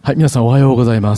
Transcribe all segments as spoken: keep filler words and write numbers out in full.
はい、皆さんおはようございます。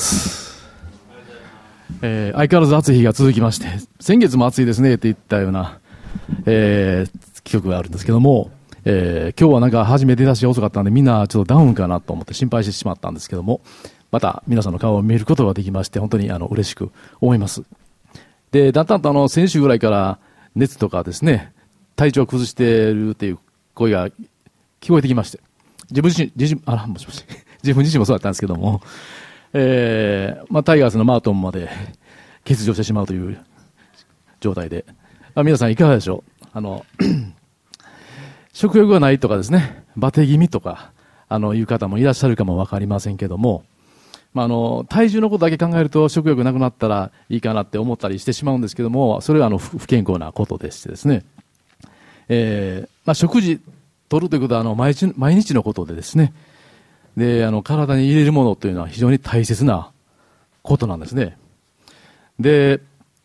えー、相変わらず暑い日が続きまして、先月も暑いですねって言ったような、えー、記憶があるんですけども、えー、今日はなんか初め出だしが遅かったんで、みんなちょっとダウンかなと思って心配してしまったんですけども、また皆さんの顔を見ることができまして、本当にあの嬉しく思います。で、だんだんとあの先週ぐらいから熱とかですね、体調を崩しているという声が聞こえてきまして、自分自身、自身、あら、もしもし。自分自身もそうだったんですけども、えー、まあ、タイガースのマートンまで欠場してしまうという状態で、あ、皆さんいかがでしょう。あの、食欲がないとかですね、バテ気味とか、あの、いう方もいらっしゃるかもわかりませんけども、まあ、あの、体重のことだけ考えると食欲なくなったらいいかなって思ったりしてしまうんですけども、それはあの、不健康なことでしてですね、えー、まあ、食事取るということはあの、毎日、毎日のことでですね、で、あの、体に入れるものというのは非常に大切なことなんですね。で、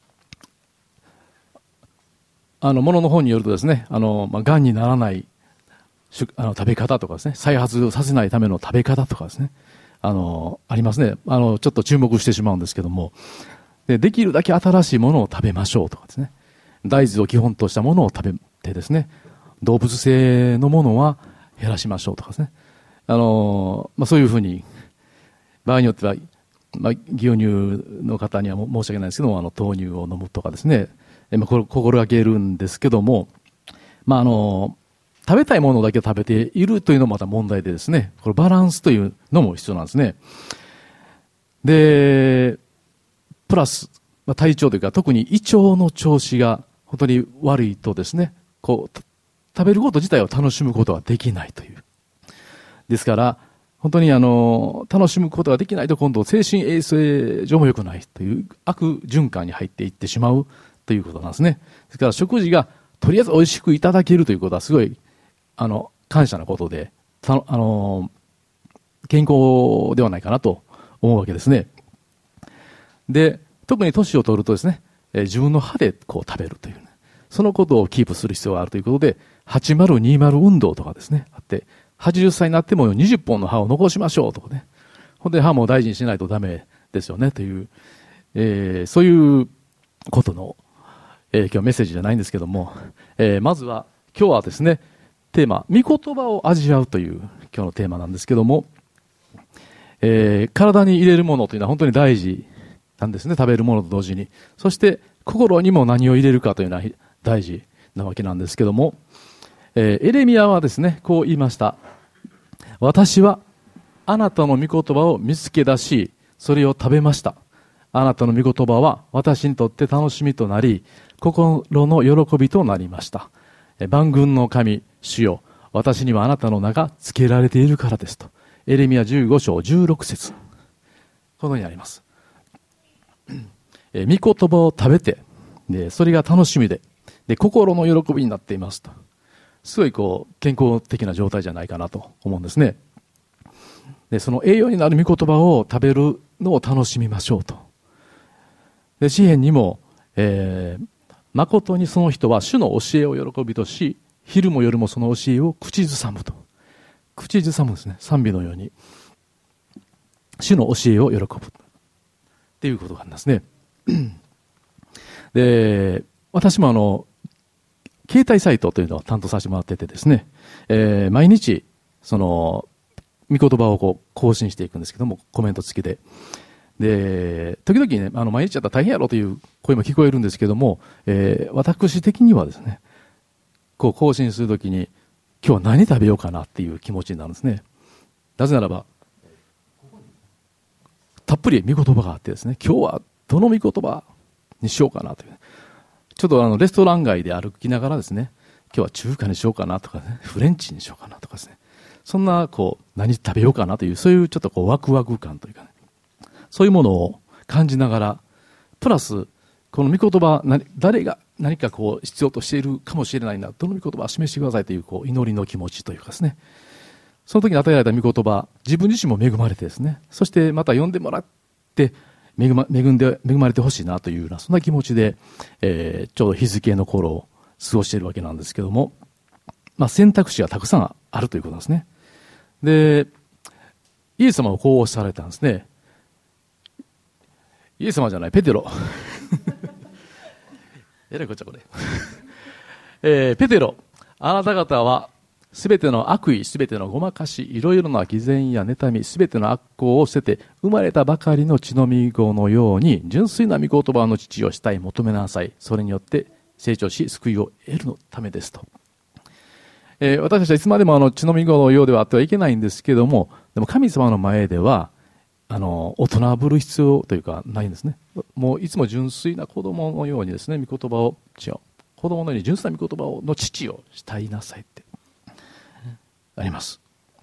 あの、ものの本によるとですね、あの、まあ、癌にならないあの食べ方とかですね、再発させないための食べ方とかですね、あの、ありますね。あの、ちょっと注目してしまうんですけども、で、できるだけ新しいものを食べましょうとかですね、大豆を基本としたものを食べてですね、動物性のものは減らしましょうとかですね、あの、まあ、そういうふうに、場合によっては、まあ、牛乳の方には申し訳ないですけども、あの、豆乳を飲むとかですね、まあ、これ心がけるんですけども、まあ、あの、食べたいものだけ食べているというのもまた問題でですね、これバランスというのも必要なんですね。で、プラス、まあ、体調というか、特に胃腸の調子が本当に悪いとですね、こう、食べること自体を楽しむことはできないという。ですから、本当にあの、楽しむことができないと今度精神衛生上も良くないという悪循環に入っていってしまうということなんですね。ですから食事がとりあえず美味しくいただけるということはすごい、あの、感謝なことで、たあの、健康ではないかなと思うわけですね。で、特に年を取るとですね、え自分の歯でこう食べるという、ね、そのことをキープする必要があるということで、はちまるにじゅう運動とかですね、あって、はちじゅっさいになってもにじゅっぽんの歯を残しましょうとかね。ほんで歯も大事にしないとダメですよねという、えー、そういうことの、えー、今日メッセージじゃないんですけども、えー、まずは今日はですね、テーマ、御言葉を味わうという今日のテーマなんですけども、えー、体に入れるものというのは本当に大事なんですね、食べるものと同時に。そして心にも何を入れるかというのは大事なわけなんですけども、えー、エレミヤはですね、こう言いました。私はあなたの御言葉を見つけ出し、それを食べました。あなたの御言葉は私にとって楽しみとなり、心の喜びとなりました。万軍の神、主よ、私にはあなたの名が付けられているからですと。エレミヤじゅうごしょうじゅうろくせつ。このようにあります。えー、御言葉を食べて、で、それが楽しみで、で、心の喜びになっていますと。すごいこう健康的な状態じゃないかなと思うんですね。で、その栄養になる御言葉を食べるのを楽しみましょうと。で、詩篇にも、えー、誠にその人は主の教えを喜びとし、昼も夜もその教えを口ずさむと。口ずさむですね。賛美のように。主の教えを喜ぶ。っていうことがありますね。で、私もあの、携帯サイトというのを担当させてもらっててですね、えー、毎日、その、御言葉をこう更新していくんですけども、コメント付きで。で、時々ね、あの、毎日やったら大変やろという声も聞こえるんですけども、えー、私的にはですね、こう更新するときに、今日は何食べようかなっていう気持ちになるんですね。なぜならば、たっぷり御言葉があってですね、今日はどの御言葉にしようかなという。ちょっとあのレストラン街で歩きながらですね、今日は中華にしようかなとかね、フレンチにしようかなとかですね、そんなこう何食べようかなという、そういうちょっとこうワクワク感というかね、そういうものを感じながら、プラスこの御言葉、誰が何かこう必要としているかもしれないな、どの御言葉を示してくださいというこう祈りの気持ちというかですね、その時に与えられた御言葉、自分自身も恵まれてですね、そしてまた読んでもらって恵ま、恵んで、恵まれてほしいなというような、そんな気持ちで、えー、ちょうど日付の頃を過ごしているわけなんですけども、まあ選択肢がたくさんあるということなんですね。で、 イエス様はこうおっしゃられたんですね。イエス様じゃない、ペテロ。えらいこっちゃこれ。えー、ペテロ、あなた方はすべての悪意、すべてのごまかし、いろいろな偽善や妬み、すべての悪行を捨てて、生まれたばかりの血のみ子のように、純粋な御言葉の父をしたい求めなさい。それによって成長し、救いを得るのためですと。えー、私たちはいつまでもあの血のみ子のようではあってはいけないんですけども、でも神様の前では、あの、大人ぶる必要というかないんですね。もういつも純粋な子供のようにですね、御言葉を、違う。子供のように純粋な御言葉をの父をしたいなさいってあります。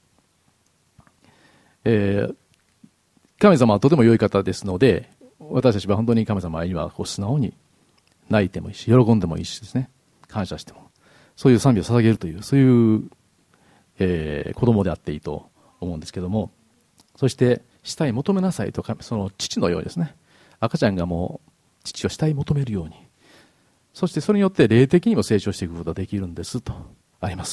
えー、神様はとても良い方ですので、私たちは本当に神様にはこう素直に泣いてもいいし、喜んでもいいしですね、感謝しても、そういう賛美を捧げるという、そういう、えー、子供であっていいと思うんですけども、そしてしたい求めなさいとか、その父のようにですね、赤ちゃんがもう父をしたい求めるように、そしてそれによって霊的にも成長していくことができるんですとあります。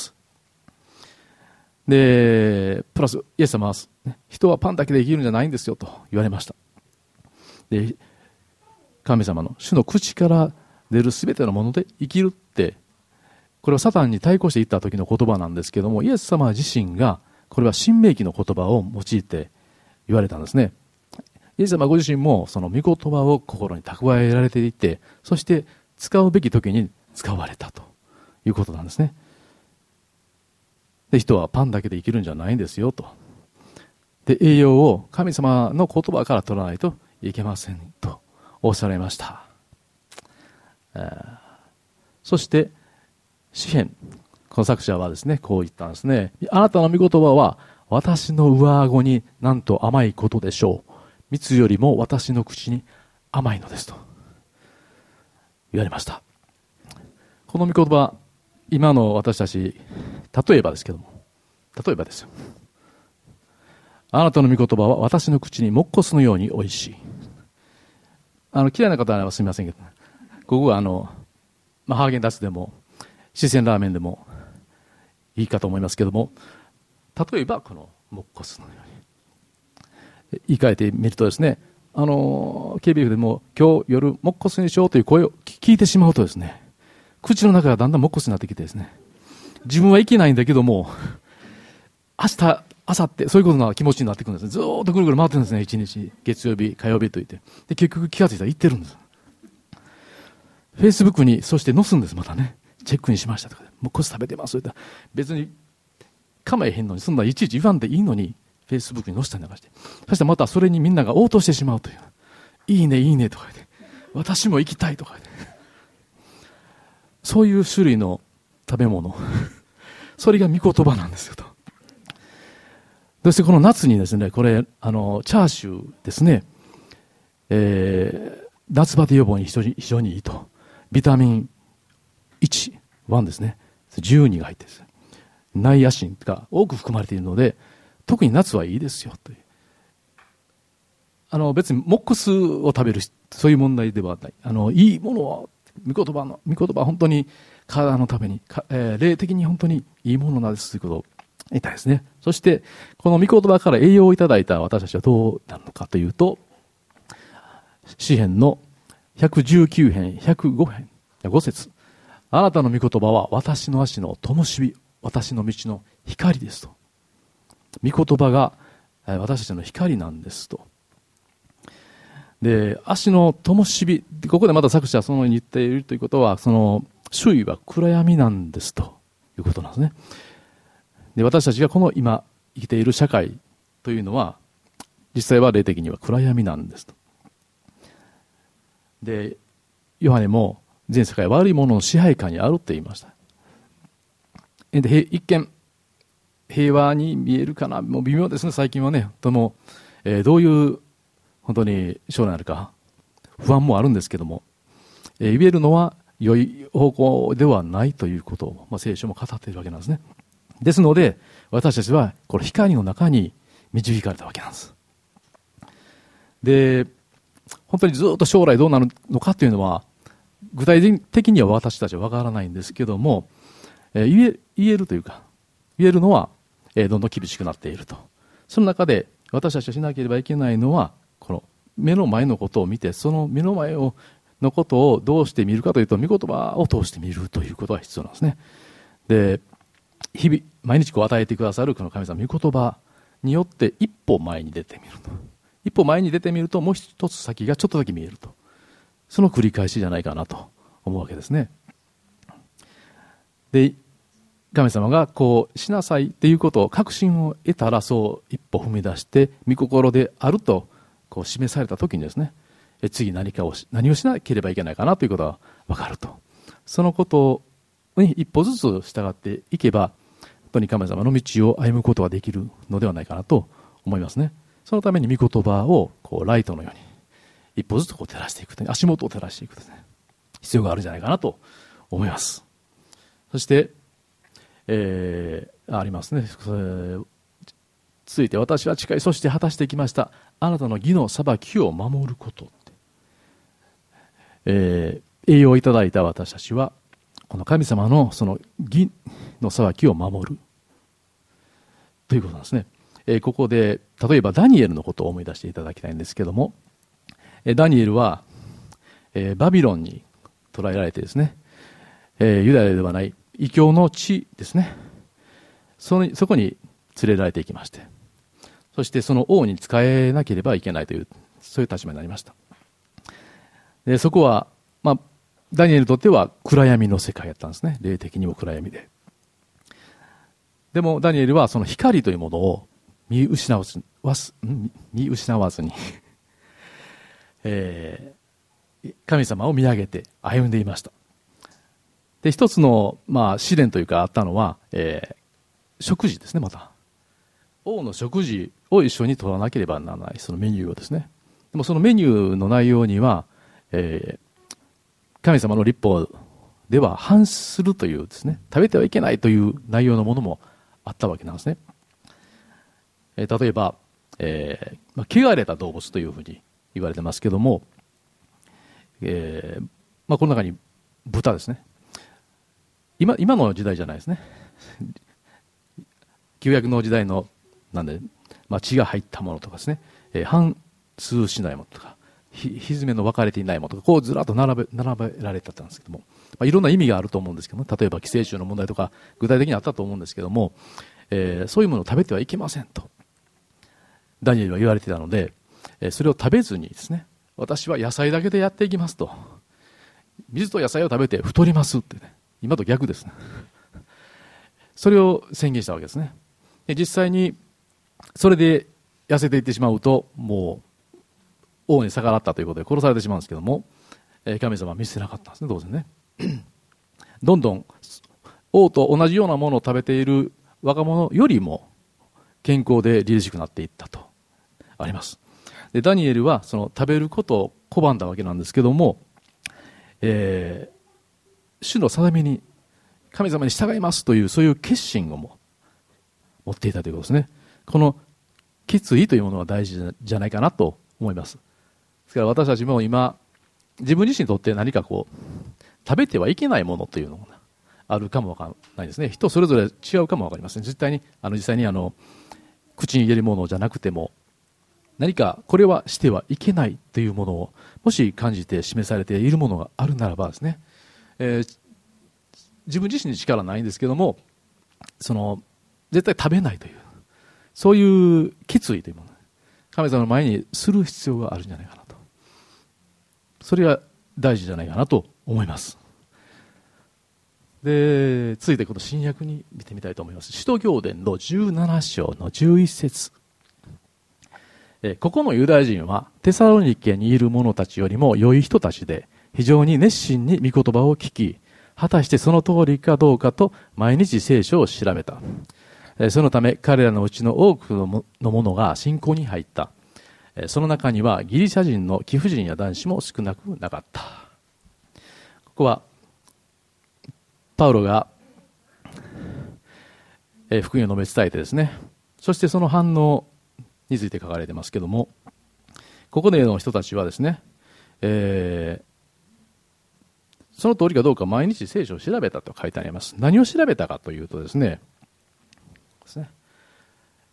で、プラスイエス様は、ね、人はパンだけで生きるんじゃないんですよと言われました。で、神様の主の口から出るすべてのもので生きるって、これはサタンに対抗していった時の言葉なんですけども、イエス様自身がこれは新明記の言葉を用いて言われたんですね。イエス様ご自身もその御言葉を心に蓄えられていて、そして使うべき時に使われたということなんですね。で、人はパンだけで生きるんじゃないんですよと。で、栄養を神様の言葉から取らないといけませんとおっしゃられました。えー、そして詩編、この作者はですね、こう言ったんですね。あなたの御言葉は私の上顎になんと甘いことでしょう。蜜よりも私の口に甘いのですと言われました。この御言葉、今の私たち、例えばですけども、例えばですよ。あなたの御言葉は私の口にもっこすのようにおいしい。あの、嫌いな方はすみませんけど、ここはあの、まあ、ハーゲンダッツでも、四川ラーメンでもいいかと思いますけども、例えばこのもっこすのように言い換えてみるとですね、あの ケービーエフ でも今日夜もっこすにしようという声を聞いてしまうとですね、口の中がだんだんもっこすになってきてですね、自分はいけないんだけども明日明後日そういうことな気持ちになってくるんですね。ずーっとぐるぐる回ってるんですね。一日月曜日火曜日といってで結局気がついたら行ってるんです。フェイスブックにそして載すんです。またね、チェックにしましたとか、もうこす食べてますとか、別に構えへんのに、そんないちいち言わんでいいのに、フェイスブックに載せたりなんかして、そしてまたそれにみんなが応答してしまうという。いいね、いいねとか言って、私も行きたいとか言って。そういう種類の食べ物。それが御言葉なんですよと。そしてこの夏にですね、これ、あの、チャーシューですね、えー、夏バテ予防に非常に非常にいいと。ビタミンいち、いちですね。じゅうにが入ってるんです。ナイアシンが多く含まれているので、特に夏はいいですよという。あの別にモックスを食べるそういう問題ではない。あのいいものは御言葉の御言葉は本当に体のために、えー、霊的に本当にいいものなんですということを言いたいですね。そしてこの御言葉から栄養をいただいた私たちはどうなるのかというと、詩編のひゃくじゅうきゅう編ひゃくご編ご節、あなたの御言葉は私の足の灯火、私の道の光ですと。御言葉が私たちの光なんですと。で、足の灯火、ここでまた作者はそのように言っているということは、その周囲は暗闇なんですということなんですね。で、私たちがこの今生きている社会というのは、実際は霊的には暗闇なんですと。で、ヨハネも全世界悪いものの支配下にあるって言いました。で、一見平和に見えるかな、もう微妙ですね。最近はね、とも、えー、どういう本当に将来になるか不安もあるんですけども、えー、言えるのは良い方向ではないということを、まあ、聖書も語っているわけなんですね。ですので私たちはこの光の中に導かれたわけなんです。で、本当にずっと将来どうなるのかというのは具体的には私たちは分からないんですけども、えー、言え、言えるというか言えるのは、えー、どんどん厳しくなっていると。その中で私たちがしなければいけないのは、この目の前のことを見て、その目の前をのことをどうして見るかというと、御言葉を通して見るということが必要なんですね。で、日々、毎日こう与えてくださるこの神様の御言葉によって一歩前に出てみると。一歩前に出てみると、もう一つ先がちょっとだけ見えると。その繰り返しじゃないかなと思うわけですね。で、神様がこうしなさいっていうことを確信を得たら、そう一歩踏み出して御心であるとこう示された時にですね、え次何かをし何をしなければいけないかなということが分かると。そのことに一歩ずつ従っていけば、本当に神様の道を歩むことができるのではないかなと思いますね。そのために御言葉をこうライトのように一歩ずつこう照らしていく、足元を照らしていくですね、必要があるんじゃないかなと思います。そして、えー、ありますね。続いて、私は誓い、そして果たしてきました。あなたの義の裁きを守ること。えー、栄養をいただいた私たちは、この神様のその義の裁きを守るということなんですね。えー、ここで、例えばダニエルのことを思い出していただきたいんですけども、えー、ダニエルは、えー、バビロンに捕らえられてですね、えー、ユダヤではない異教の地ですね、そのそこに連れられていきまして、そしてその王に仕えなければいけないという、そういう立場になりました。でそこは、まあ、ダニエルにとっては暗闇の世界だったんですね。霊的にも暗闇で。でもダニエルはその光というものを見失わず見失わずに、えー、神様を見上げて歩んでいました。で一つの、まあ、試練というかあったのは、えー、食事ですね。また王の食事を一緒に取らなければならない、そのメニューをですね。でもそのメニューの内容には、えー、神様の律法では反するというですね、食べてはいけないという内容のものもあったわけなんですね。えー、例えば、えーまあ、汚れた動物というふうに言われてますけども、えーまあ、この中に豚ですね。今今の時代じゃないですね。旧約の時代のなんで、まあ、血が入ったものとかですね、えー、反通しないものとか、ひひずめの分かれていないものとか、こうずらっと並べ並べられてたんですけども、まあ、いろんな意味があると思うんですけども、例えば寄生虫の問題とか具体的にあったと思うんですけども、えー、そういうものを食べてはいけませんとダニエルは言われていたので、えー、それを食べずにですね、私は野菜だけでやっていきますと、水と野菜を食べて太りますってね、今と逆ですね。それを宣言したわけですね。で実際にそれで痩せていってしまうと、もう王に逆らったということで殺されてしまうんですけども、えー、神様は見捨てなかったんですね、当然ね。どんどん王と同じようなものを食べている若者よりも健康で凛々しくなっていったとあります。でダニエルはその食べることを拒んだわけなんですけども、えー、主の定めに神様に従いますという、そういう決心をも持っていたということですね。この決意というものが大事じゃないかなと思います。ですから私たちも今自分自身にとって何かこう食べてはいけないものというのがあるかもわからないですね。人それぞれ違うかもわかりません。実際にあの実際にあの口に入れるものじゃなくても、何かこれはしてはいけないというものをもし感じて示されているものがあるならばですね、えー、自分自身に力ないんですけども、その絶対食べないというそういう決意というもの、神様の前にする必要があるんじゃないかなと、それが大事じゃないかなと思います。で続いてこの新約に見てみたいと思います。使徒行伝のじゅうなな章のじゅういち節、えここのユダヤ人はテサロニケにいる者たちよりも良い人たちで、非常に熱心に御言葉を聞き、果たしてその通りかどうかと毎日聖書を調べた。そのため彼らのうちの多くの者が信仰に入った。その中にはギリシャ人の貴婦人や男子も少なくなかった。ここはパウロが福音を述べ伝えてですね、そしてその反応について書かれてますけども、ここでの人たちはですね、えー、その通りかどうか毎日聖書を調べたと書いてあります。何を調べたかというとですね、ですね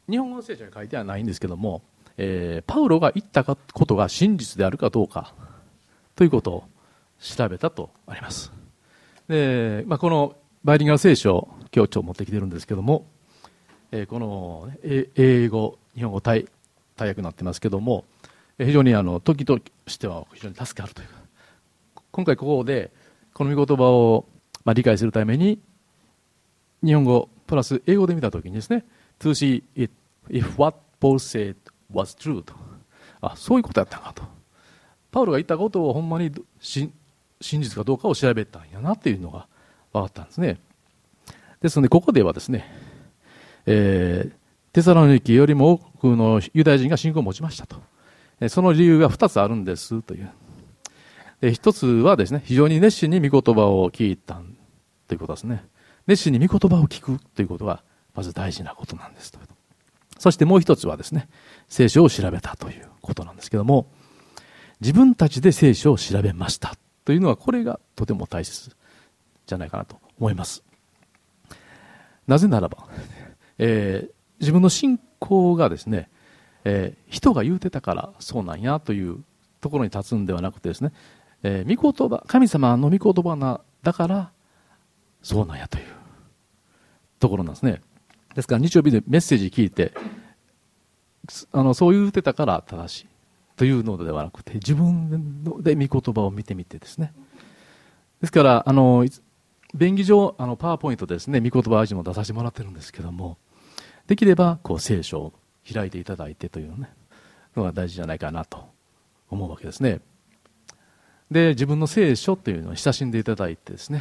日本語の聖書に書いてはないんですけども、えー、パウロが言ったことが真実であるかどうかということを調べたとあります。で、まあ、このバイリンガル聖書を今日ちょっと持ってきてるんですけども、えー、この、ね、英語、日本語対大訳になってますけども、非常にあの時としては非常に助かるというか、今回ここでこの御言葉をまあ理解するために日本語プラス英語で見たときにですね、to see it if what Paul said was true と、あ、そういうことやったかと、パウロが言ったことをほんまに真実かどうかを調べたんやなっていうのが分かったんですね。ですのでここではですね、えー、テサロニケよりも多くのユダヤ人が信仰を持ちましたと。その理由が二つあるんですという。で、一つはですね、非常に熱心に御言葉を聞いたということですね。熱心に御言葉を聞くということがまず大事なことなんですと。そしてもう一つはですね、聖書を調べたということなんですけども、自分たちで聖書を調べましたというのは、これがとても大切じゃないかなと思います。なぜならば、えー、自分の信仰がですね、えー、人が言うてたからそうなんやというところに立つんではなくてですね、えー、御言葉、神様の御言葉なだからそうなんやというところなんですね。ですから日曜日でメッセージ聞いて、あのそう言うてたから正しいというのではなくて、自分で御言葉を見てみてですね。ですからあの便宜上あのパワーポイントですね、御言葉アジも出させてもらってるんですけども、できればこう聖書を開いていただいてというの、ね、のが大事じゃないかなと思うわけですね。で、自分の聖書というのを親しんでいただいてですね、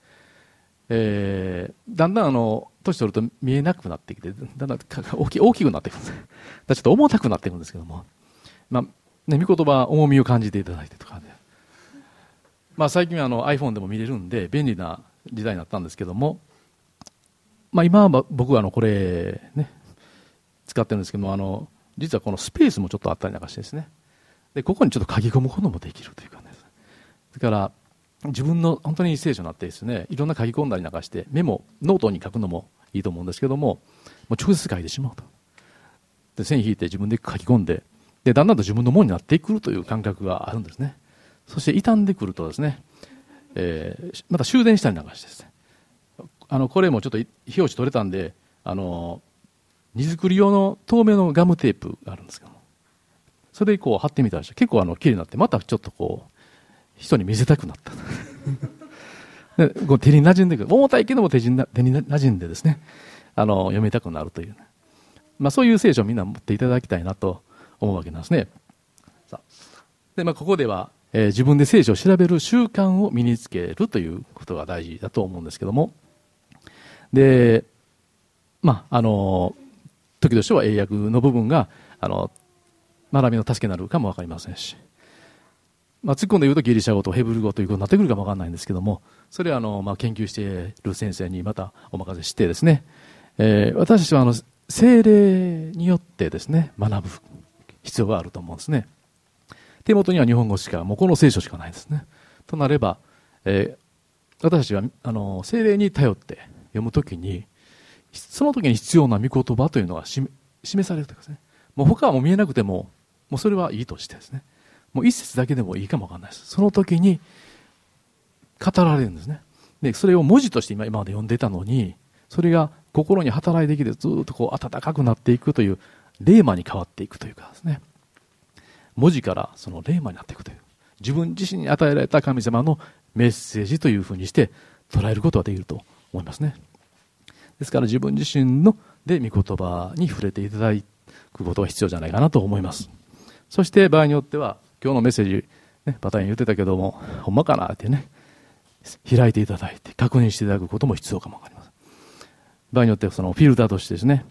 えー、だんだんあの年取ると見えなくなってきて、だんだん大き大きくなっていくんです。だちょっと重たくなっていくんですけども、まあね、御言葉重みを感じていただいてとかで、まあ、最近はあの iPhone でも見れるんで便利な時代になったんですけども、まあ、今は僕はあのこれね使ってるんですけども、あの実はこのスペースもちょっとあったりなんかしてですね、でここにちょっと書き込むこともできるというかね、だから自分の本当に聖書になってですね、いろんな書き込んだりなんかしてメモノートに書くのもいいと思うんですけども、もう直接書いてしまうと、で線引いて自分で書き込んで、でだんだんと自分のものになってくるという感覚があるんですね。そして傷んでくるとですね、えー、また修繕したりなんかしてですね、あのこれもちょっと表紙取れたんで、あの荷造り用の透明のガムテープがあるんですけども、それでこう貼ってみたら結構あの綺麗になって、またちょっとこう人に見せたくなったでこう手に馴染んでくる、重たいけども手に馴染んでですね、あの読みたくなるという、ね、まあ、そういう聖書をみんな持っていただきたいなと思うわけなんですね。さあで、まあ、ここでは、えー、自分で聖書を調べる習慣を身につけるということが大事だと思うんですけども、で、まあ、あの時としては英訳の部分があの学びの助けになるかも分かりませんし、まあ、突っ込んで言うとギリシャ語とヘブル語ということになってくるかも分からないんですけども、それはあの、まあ、研究している先生にまたお任せしてですね、えー、私たちはあの聖霊によってですね学ぶ必要があると思うんですね。手元には日本語しか、もうこの聖書しかないですね。となれば、えー、私たちはあの聖霊に頼って読むときに、その時に必要な御言葉というのが示されるというかですね、もう他はもう見えなくても、もうそれはいいとしてですね、もう一節だけでもいいかもわからないです。その時に語られるんですね。で、それを文字として今今まで読んでいたのに、それが心に働いてきてずっとこう温かくなっていくという、霊魔に変わっていくというかですね、文字からその霊魔になっていくという、自分自身に与えられた神様のメッセージというふうにして捉えることができると思いますね。ですから自分自身ので御言葉に触れていただくことが必要じゃないかなと思います。そして場合によっては、今日のメッセージ、ね、パターン言ってたけども、ほんまかなってね、開いていただいて確認していただくことも必要かもわかりません。場合によってはそのフィルターとしてですね、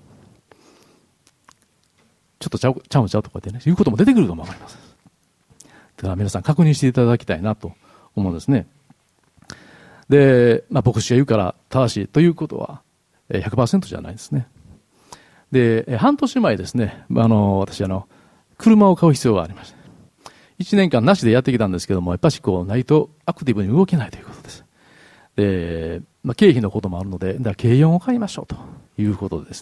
ちょっとちゃうちゃうちゃうとかってね、いうことも出てくるかもわかりません。だから皆さん確認していただきたいなと思うんですね。で、まあ、牧師が言うから正しいということは ひゃくパーセント じゃないですね。で、半年前ですね、あの私あの車を買う必要がありました。いちねんかんなしでやってきたんですけども、やっぱしこうないとアクティブに動けないということです。で、まあ、経費のこともあるので、だから軽よんを買いましょうということでですね、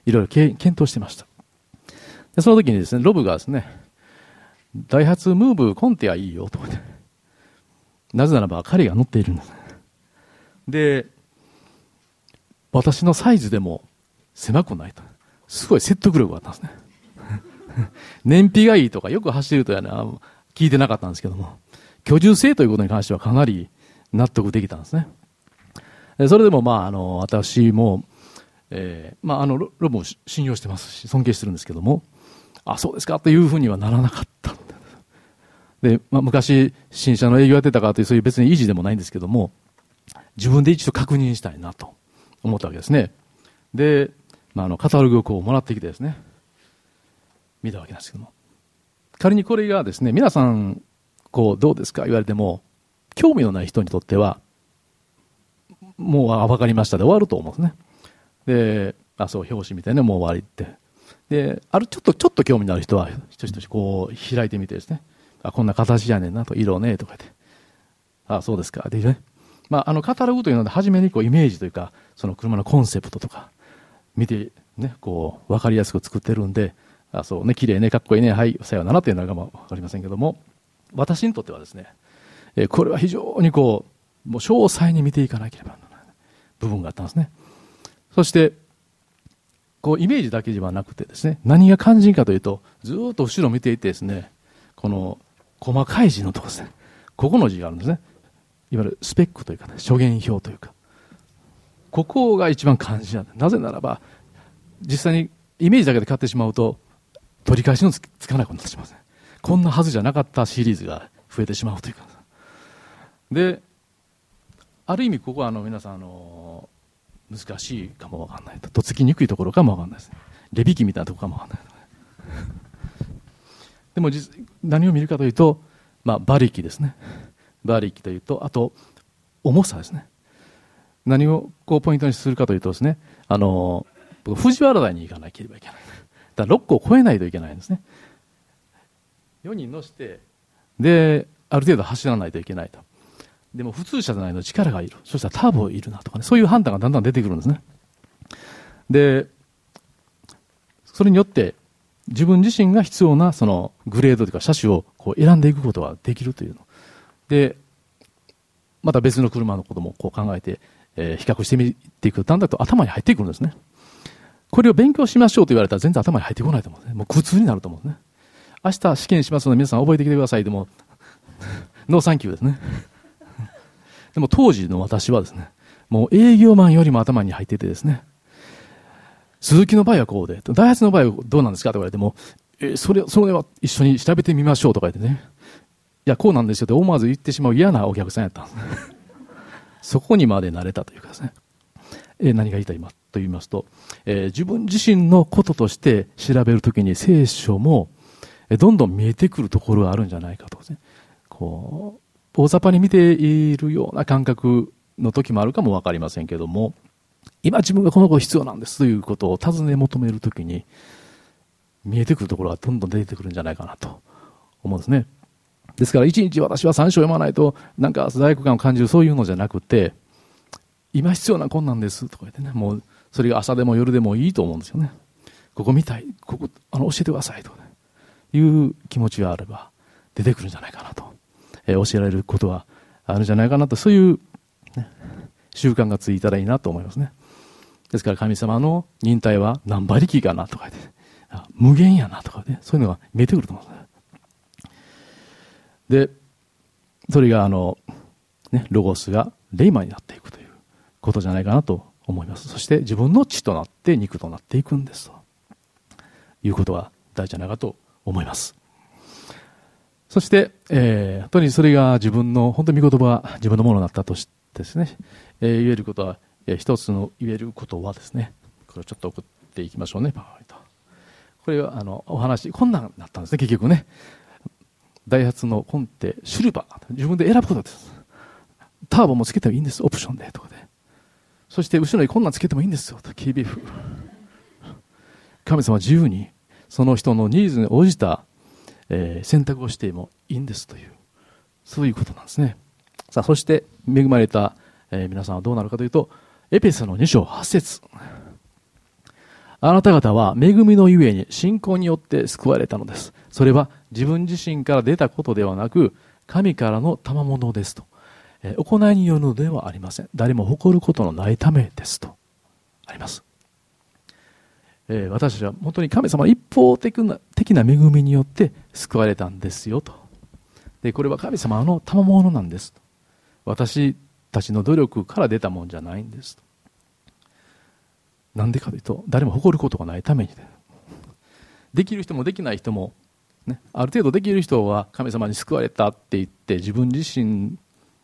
いろいろ検討してました。でその時にですね、ロブがですね、ダイハツムーブコンテはいいよと。なぜならば彼が乗っているんです。で、私のサイズでも狭くないと。すごい説得力があったんですね。燃費がいいとかよく走るとやな、聞いてなかったんですけども、居住性ということに関してはかなり納得できたんですね。それでもまあ、あの、私も、えー、まあ、あの、ロロブを信用してますし、尊敬してるんですけども、あ、そうですかというふうにはならなかった。で、まあ、昔、新車の営業やってたからという、そういう別に維持でもないんですけども、自分で一度確認したいなと思ったわけですね。で、まあ、あの、カタログをこうもらってきてですね、見たわけなんですけども。仮にこれがですね、皆さん、こう、どうですか言われても、興味のない人にとっては、もう、あ、わかりましたで終わると思うんですね。で、あ、そう、表紙みたいなもう終わりって。で、ある、ちょっと、ちょっと興味のある人は、ひとしとしこう、開いてみてですね、あ、こんな形やねんなと、色ね、とか言って。あ、そうですか。でね。まあ、あの、カタログというので、初めにこう、イメージというか、その車のコンセプトとか、見て、ね、こう、わかりやすく作ってるんで、あ、そうね、綺麗ね、かっこいいね、はい、さようならというのがわかりませんけども、私にとってはですね、えー、これは非常にこう、もう詳細に見ていかなければならない部分があったんですね。そして、こう、イメージだけではなくてですね、何が肝心かというと、ずーっと後ろを見ていってですね、この、細かい字のところですね、ここの字があるんですね。いわゆるスペックというか、ね、諸言表というか、ここが一番肝心なんです。なぜならば、実際にイメージだけで買ってしまうと、取り返しのつかないことになってしまうんですね。こんなはずじゃなかったシリーズが増えてしまうというか。で、ある意味ここはあの皆さんあの難しいかもわかんないと。とっつきにくいところかもわかんないです。値引きみたいなところかもわかんない。でも実何を見るかというと、まあ、馬力ですね。馬力というと、あと重さですね。何をこうポイントにするかというとですね、あの僕藤原台に行かなければいけない。だからろっこを超えないといけないんですね。よにん乗して、で、ある程度走らないといけないと。でも普通車じゃないの力がいる。そしたらターボいるなとかね、そういう判断がだんだん出てくるんですね。で、それによって自分自身が必要なそのグレードというか車種をこう選んでいくことができるというの。で、また別の車のこともこう考えて、えー、比較してみていくとだんだんと頭に入ってくるんですね。これを勉強しましょうと言われたら全然頭に入ってこないと思うんですね。もう苦痛になると思うんですね。明日試験しますので皆さん覚えてきてください。でも、ノーサンキューですね。でも当時の私はですね、もう営業マンよりも頭に入っててですね、鈴木の場合はこうで、ダイハツの場合はどうなんですかと言われても、えー、それ、それは一緒に調べてみましょうとか言ってね、いや、こうなんですよって思わず言ってしまう嫌なお客さんやったんですね。そこにまで慣れたというかですね、えー、何が言いたいと言いますと、えー、自分自身のこととして調べるときに聖書も、えー、どんどん見えてくるところがあるんじゃないかとですね、こう、大雑把に見ているような感覚の時もあるかもわかりませんけども、今自分がこの子必要なんですということを尋ね求めるときに、見えてくるところがどんどん出てくるんじゃないかなと思うんですね。ですから一日私は三章読まないとなんか罪悪感を感じるそういうのじゃなくて、今必要なこんなんですとか言ってね、もうそれが朝でも夜でもいいと思うんですよね。ここ見たい、ここあの教えてくださいとか、ね、いう気持ちがあれば出てくるんじゃないかなと、えー、教えられることはあるんじゃないかなと、そういう、ね、習慣がついたらいいなと思いますね。ですから神様の忍耐は何馬力かなとか言って、ね、無限やなとかね、そういうのが見えてくると思うんですね。で、それがあの、ね、ロゴスがレイマになっていくということじゃないかなと思います。そして自分の血となって肉となっていくんですということが大事じゃないかと思います。そして、えー、本当にそれが自分の、本当に御言葉が自分のものになったとしてですね、えー、言えることは、えー、一つの言えることはですね、これをちょっと送っていきましょうね。これはあのお話、こんなんなったんですね、結局ね。ダイハツのコンテ、シルバー、自分で選ぶことです。ターボもつけてもいいんです、オプションでとかで。そして後ろにこんなんつけてもいいんですよと、キービーフ。神様は自由にその人のニーズに応じた、えー、選択をしてもいいんですという、そういうことなんですね。さあ、そして恵まれた、えー、皆さんはどうなるかというと、エペソのに章はち節。 あなた方は恵みのゆえに信仰によって救われたのです。それは自分自身から出たことではなく、神からの賜物ですと。えー、行いによるのではありません。誰も誇ることのないためですとあります。えー、私たちは本当に神様の一方的な、的な恵みによって救われたんですよと。で、これは神様の賜物なんですと。私たちの努力から出たもんじゃないんですと。なんでかというと、誰も誇ることがないためにで、できる人もできない人も、ね、ある程度できる人は神様に救われたって言って自分自身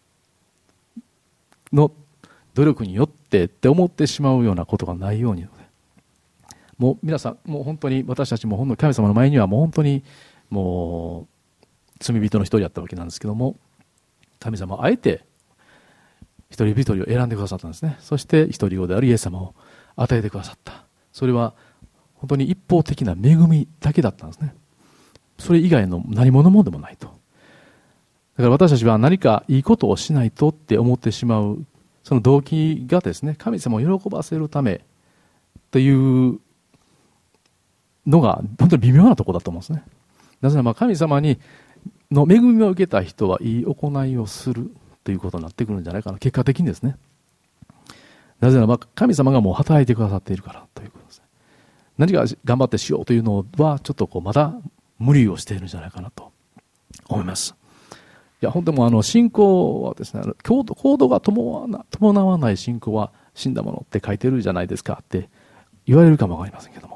の努力によってって思ってしまうようなことがないように、もう皆さん、もう本当に私たちも本当に神様の前にはもう本当にもう罪人の一人だったわけなんですけども、神様はあえて一人一人を選んでくださったんですね。そして一人子であるイエス様を与えてくださった。それは本当に一方的な恵みだけだったんですね。それ以外の何者もでもないと。だから私たちは何かいいことをしないとって思ってしまう、その動機がですね、神様を喜ばせるためというのが本当に微妙なところだと思うんですね。なぜならば神様にの恵みを受けた人はいい行いをするということになってくるんじゃないかな、結果的にですね。なぜならば神様がもう働いてくださっているからということですね。何か頑張ってしようというのはちょっとこうまだ無理をしているんじゃないかなと思います。いや本当にもうあの信仰はですね、行動、行動が伴わない信仰は死んだものって書いてるじゃないですかって言われるかもわかりませんけども、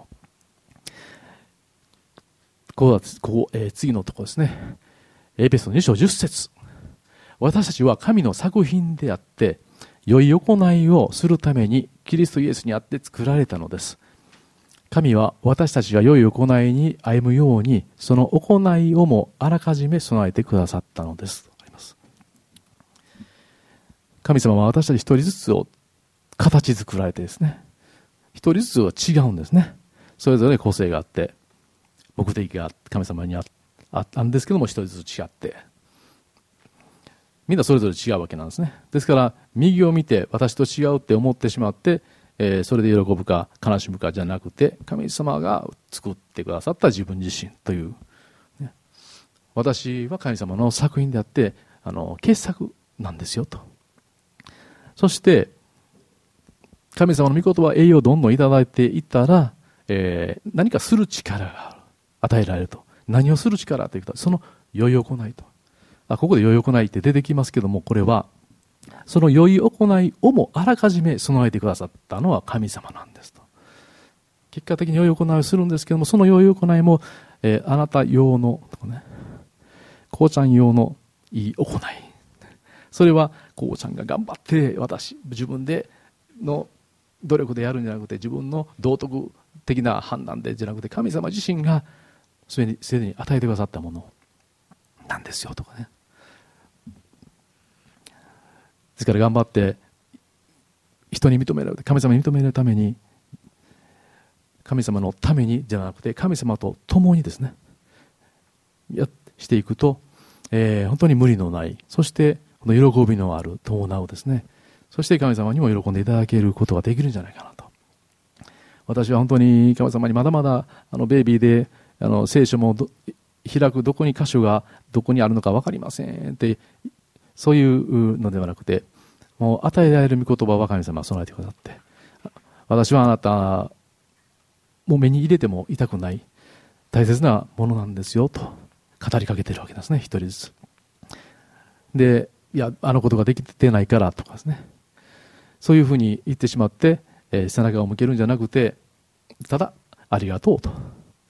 こうこう、えー、次のところですね。エペソに章じゅっ節。私たちは神の作品であって、良い行いをするためにキリストイエスにあって作られたのです。神は私たちが良い行いに歩むように、その行いをもあらかじめ備えてくださったのです。あります。神様は私たち一人ずつを形作られてですね、一人ずつは違うんですね。それぞれ個性があって、目的が神様にあったんですけども、一人ずつ違って、みんなそれぞれ違うわけなんですね。ですから右を見て私と違うって思ってしまって、えー、それで喜ぶか悲しむかじゃなくて、神様が作ってくださった自分自身という、ね、私は神様の作品であって、あの傑作なんですよと。そして神様の御言葉栄養をどんどんいただいていったら、えー、何かする力が与えられると。何をする力というと、その良い行いと。あ、ここで良い行いって出てきますけども、これはその良い行いをもあらかじめ備えてくださったのは神様なんですと。結果的に良い行いをするんですけども、その良い行いも、えー、あなた用のとかね、こうちゃん用のいい行い、それはこうちゃんが頑張って私自分での努力でやるんじゃなくて、自分の道徳的な判断でじゃなくて、神様自身がすでにすでに与えてくださったものなんですよとかね。ですから頑張って人に認められる、神様に認められるために、神様のためにじゃなくて神様と共にですねやしていくと、えー、本当に無理のない、そしてこの喜びのある伴うですね、そして神様にも喜んでいただけることができるんじゃないかなと。私は本当に神様にまだまだあのベイビーであの聖書もど開くどこに箇所がどこにあるのか分かりませんってそういうのではなくて、もう与えられる御言葉は神様は備えてくださって、私はあなたもう目に入れても痛くない大切なものなんですよと語りかけているわけですね、一人ずつで。いやあのことができてないからとかですね、そういうふうに言ってしまって、えー、背中を向けるんじゃなくて、ただありがとうと、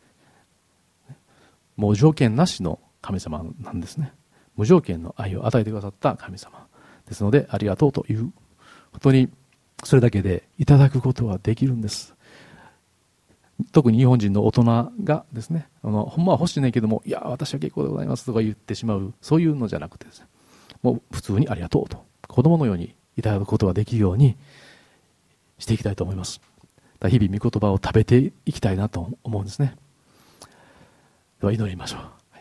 もう条件なしの神様なんですね。無条件の愛を与えてくださった神様ですので、ありがとうという、本当にそれだけでいただくことはできるんです。特に日本人の大人がですね、あのほんまは欲しいねんけども、いや私は結構でございますとか言ってしまう、そういうのじゃなくてですね、もう普通にありがとうと子供のようにいただくことができるようにしていきたいと思います。日々御言葉を食べていきたいなと思うんですね。では祈りましょう。はい、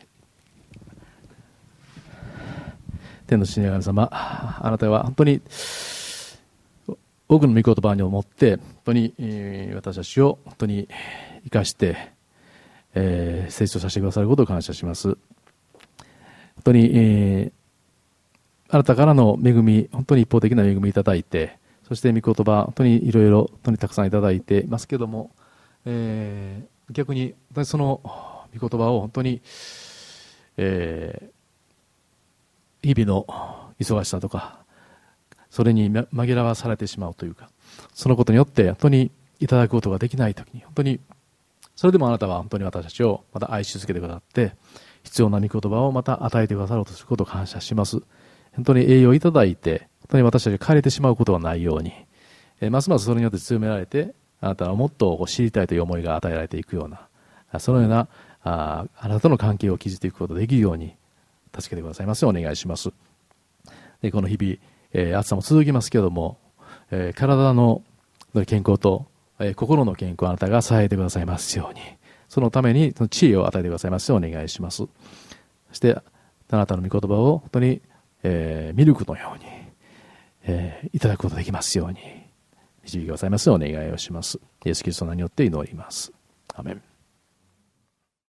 天の父なる神様、あなたは本当に多くの御言葉にをもって、本当に、えー、私たちを本当に生かして、えー、成長させてくださることを感謝します。本当に、えー、あなたからの恵み、本当に一方的な恵みいただいて、そして御言葉、本当にいろいろ、本当にたくさんいただいていますけども、えー、逆に、その御言葉を本当に、えー、日々の忙しさとか、それに紛らわされてしまうというか、そのことによって本当にいただくことができないときに、本当に、それでもあなたは本当に私たちをまた愛し続けてくださって、必要な御言葉をまた与えてくださろうとすることを感謝します。本当に栄養をいただいて、本当に私たちが枯れてしまうことがないように、えますますそれによって強められて、あなたはもっと知りたいという思いが与えられていくような、そのようなああなたとの関係を築いていくことができるように助けてくださいますようお願いします。でこの日々、えー、暑さも続きますけれども、えー、体の健康と、えー、心の健康をあなたが支えてくださいますように、そのためにその知恵を与えてくださいますようお願いします。そしてあなたの御言葉を本当に、えー、ミルクのように、えー、いただくことができますように導きくださいますようお願いをします。イエスキリストの名によって祈ります。アメン。